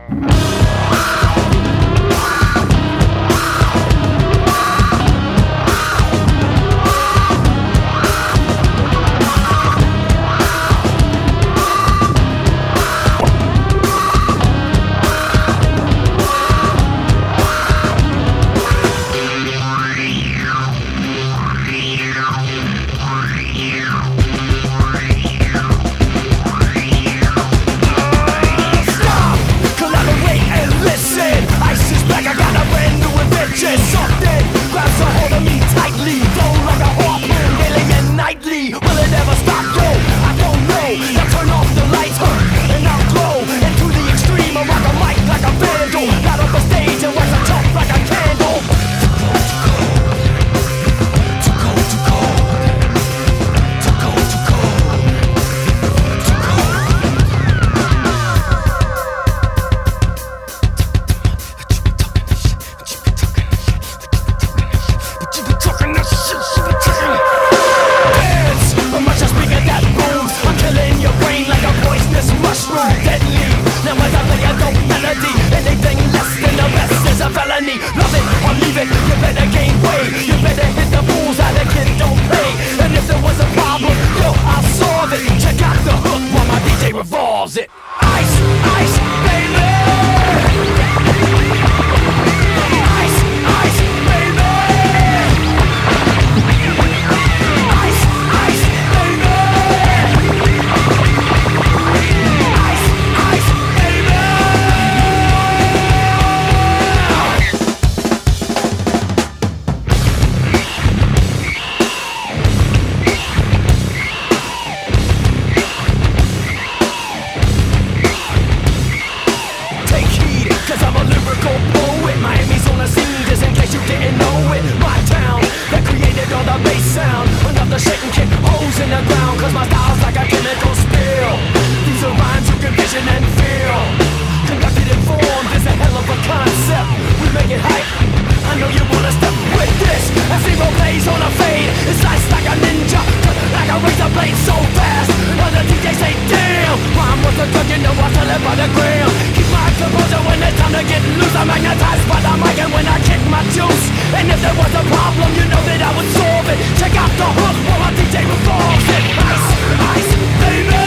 Something grabs a hold of me tightly, flow like a harpoon daily and nightly. Will it ever stop? Yo, I don't know. Now turn off the lights, and I'll glow into the extreme. I rock a mic like a vandal, light up the stage and wax a top like a candle. Too cold, too cold, too cold, too cold, too cold, mushroom deadly. Now as I play a dope melody, anything less than the best is a felony. Love it or leave it, you better gain weight. You better hit the fools out the kid don't play. And if there was a problem, yo, I'll solve it. Check out the hook while my DJ revolves it. Ice, ice, baby. Ice, ice, baby. Ice, ice, baby. Magnetized by the mic, and when I kick my juice, and if there was a problem, you know that I would solve it. Check out the hook while my DJ revolves it. Ice, ice, baby.